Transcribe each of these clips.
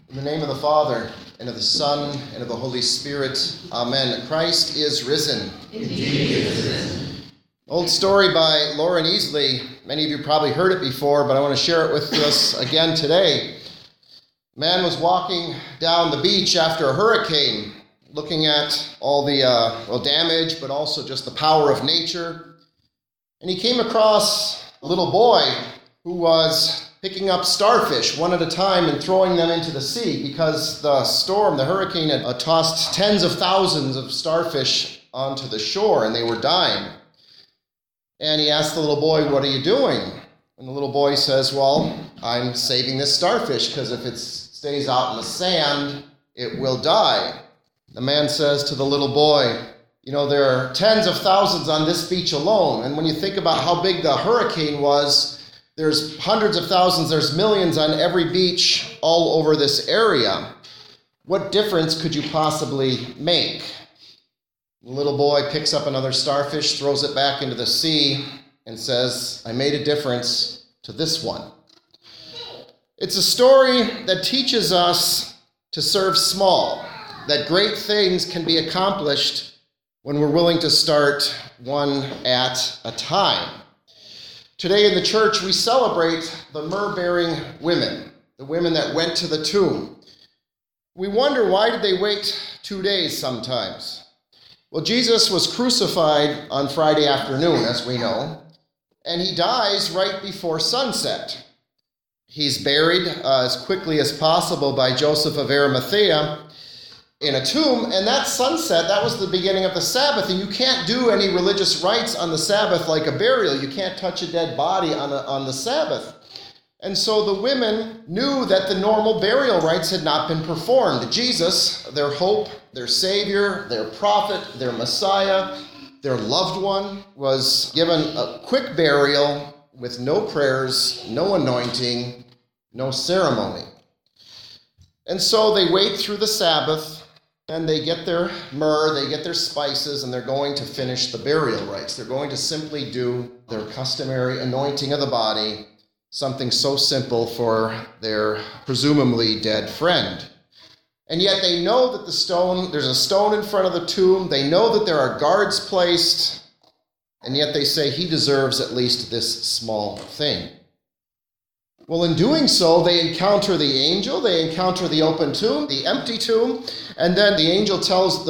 In the name of the Father, and of the Son, and of the Holy Spirit. Amen. Christ is risen. Indeed he is risen. Old story by Lauren Easley. Many of you probably heard it before, but I want to share it with us again today. A man was walking down the beach after a hurricane, looking at all the damage, but also just the power of nature. And he came across a little boy who was picking up starfish one at a time and throwing them into the sea because the hurricane, had tossed tens of thousands of starfish onto the shore and they were dying. And he asked the little boy, "What are you doing?" And the little boy says, "Well, I'm saving this starfish because if it stays out in the sand, it will die." The man says to the little boy, "You know, there are tens of thousands on this beach alone. And when you think about how big the hurricane was, there's hundreds of thousands, there's millions on every beach all over this area. What difference could you possibly make?" The little boy picks up another starfish, throws it back into the sea, and says, "I made a difference to this one." It's a story that teaches us to serve small, that great things can be accomplished when we're willing to start one at a time. Today in the church, we celebrate the myrrh-bearing women, the women that went to the tomb. We wonder, why did they wait 2 days sometimes? Well, Jesus was crucified on Friday afternoon, as we know, and he dies right before sunset. He's buried as quickly as possible by Joseph of Arimathea in a tomb, and that sunset, that was the beginning of the Sabbath, and you can't do any religious rites on the Sabbath like a burial. You can't touch a dead body on the Sabbath. And so the women knew that the normal burial rites had not been performed. Jesus, their hope, their Savior, their prophet, their Messiah, their loved one, was given a quick burial with no prayers, no anointing, no ceremony. And so they wait through the Sabbath, and they get their myrrh, they get their spices, and they're going to finish the burial rites. They're going to simply do their customary anointing of the body, something so simple for their presumably dead friend. And yet they know that there's a stone in front of the tomb. They know that there are guards placed, and yet they say he deserves at least this small thing. Well, in doing so, they encounter the angel, they encounter the open tomb, the empty tomb, and then the angel tells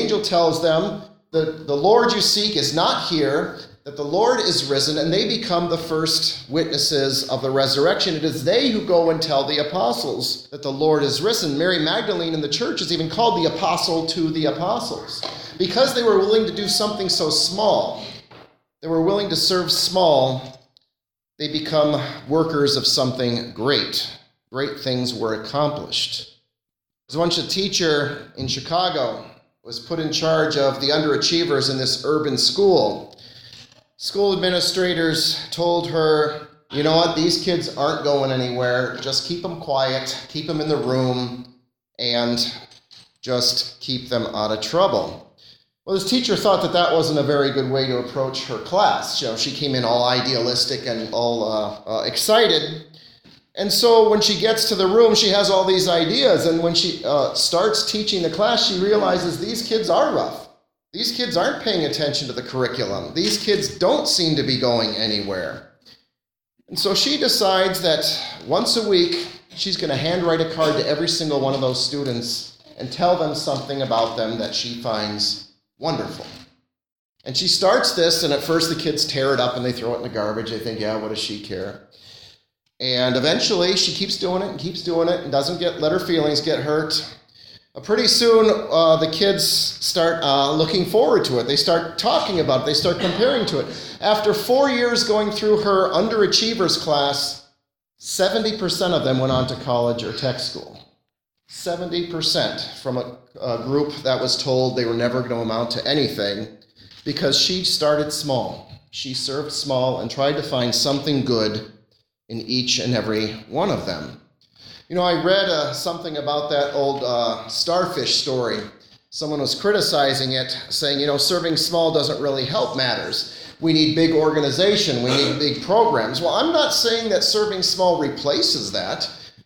them that the Lord you seek is not here, that the Lord is risen, and they become the first witnesses of the resurrection. It is they who go and tell the apostles that the Lord is risen. Mary Magdalene in the church is even called the apostle to the apostles, because they were willing to do something so small. They were willing to serve small. They become workers of something great. Great things were accomplished. There was once a teacher in Chicago was put in charge of the underachievers in this urban school. School administrators told her, "You know what, these kids aren't going anywhere. Just keep them quiet, keep them in the room, and just keep them out of trouble." Well, this teacher thought that wasn't a very good way to approach her class. She came in all idealistic and all excited. And so when she gets to the room, she has all these ideas. And when she starts teaching the class, she realizes these kids are rough. These kids aren't paying attention to the curriculum. These kids don't seem to be going anywhere. And so she decides that once a week, she's going to handwrite a card to every single one of those students and tell them something about them that she finds wonderful. And she starts this, and at first the kids tear it up and they throw it in the garbage. They think, yeah, what does she care? And eventually she keeps doing it and doesn't let her feelings get hurt. Pretty soon the kids start looking forward to it. They start talking about it. They start comparing to it. After 4 years going through her underachievers class, 70% of them went on to college or tech school. 70% from a group that was told they were never going to amount to anything, because she started small. She served small and tried to find something good in each and every one of them. You know, I read something about that old starfish story. Someone was criticizing it, saying, serving small doesn't really help matters. We need big organization. We need big programs. Well, I'm not saying that serving small replaces that.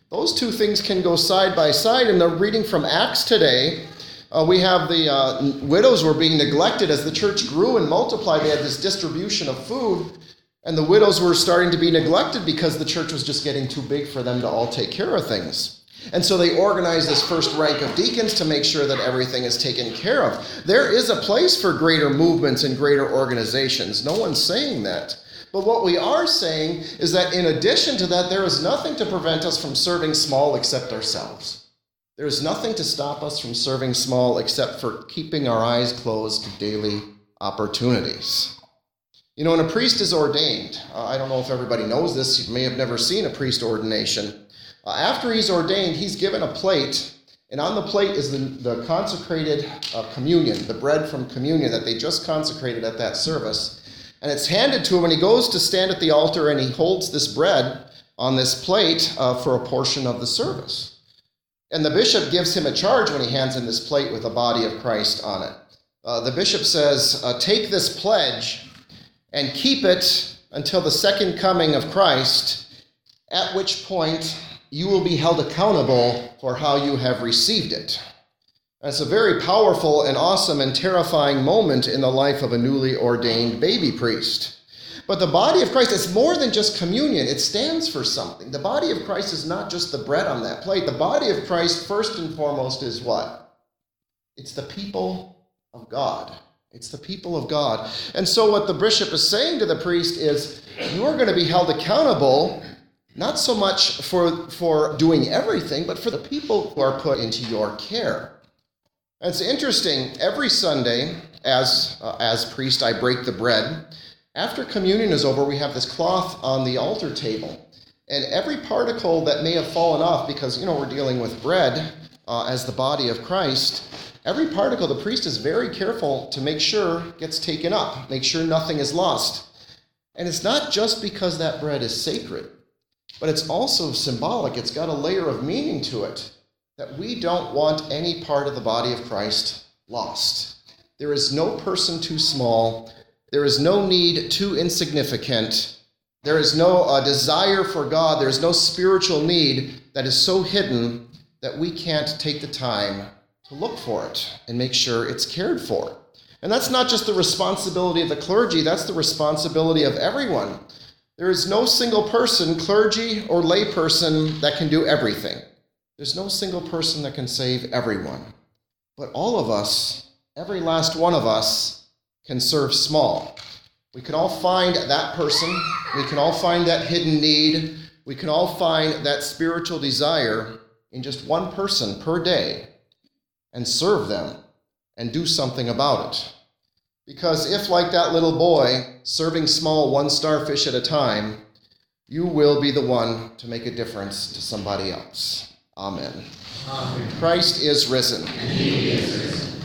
Those two things can go side by side. In the reading from Acts today, we have the widows were being neglected as the church grew and multiplied. They had this distribution of food, and the widows were starting to be neglected because the church was just getting too big for them to all take care of things. And so they organized this first rank of deacons to make sure that everything is taken care of. There is a place for greater movements and greater organizations. No one's saying that. But what we are saying is that in addition to that, there is nothing to prevent us from serving small except ourselves. There is nothing to stop us from serving small except for keeping our eyes closed to daily opportunities. You know, when a priest is ordained, I don't know if everybody knows this, you may have never seen a priest ordination. After he's ordained, he's given a plate, and on the plate is the consecrated communion, the bread from communion that they just consecrated at that service. And it's handed to him, and he goes to stand at the altar, and he holds this bread on this plate for a portion of the service. And the bishop gives him a charge when he hands in this plate with the body of Christ on it. The bishop says, take this pledge and keep it until the second coming of Christ, at which point you will be held accountable for how you have received it. And it's a very powerful and awesome and terrifying moment in the life of a newly ordained baby priest. But the body of Christ is more than just communion. It stands for something. The body of Christ is not just the bread on that plate. The body of Christ, first and foremost, is what? It's the people of God. It's the people of God. And so what the bishop is saying to the priest is, you are going to be held accountable not so much for doing everything, but for the people who are put into your care. And it's interesting, every Sunday, as priest, I break the bread. After communion is over, we have this cloth on the altar table. And every particle that may have fallen off, because, we're dealing with bread as the body of Christ, every particle, the priest is very careful to make sure gets taken up, make sure nothing is lost. And it's not just because that bread is sacred, but it's also symbolic. It's got a layer of meaning to it, that we don't want any part of the body of Christ lost. There is no person too small. There is no need too insignificant. There is no desire for God. There is no spiritual need that is so hidden that we can't take the time to look for it and make sure it's cared for. And that's not just the responsibility of the clergy. That's the responsibility of everyone. There is no single person, clergy or lay person, that can do everything. There's no single person that can save everyone. But all of us, every last one of us, can serve small. We can all find that person. We can all find that hidden need. We can all find that spiritual desire in just one person per day and serve them and do something about it. Because if, like that little boy, serving small one starfish at a time, you will be the one to make a difference to somebody else. Amen. Amen. Christ is risen. And he is risen.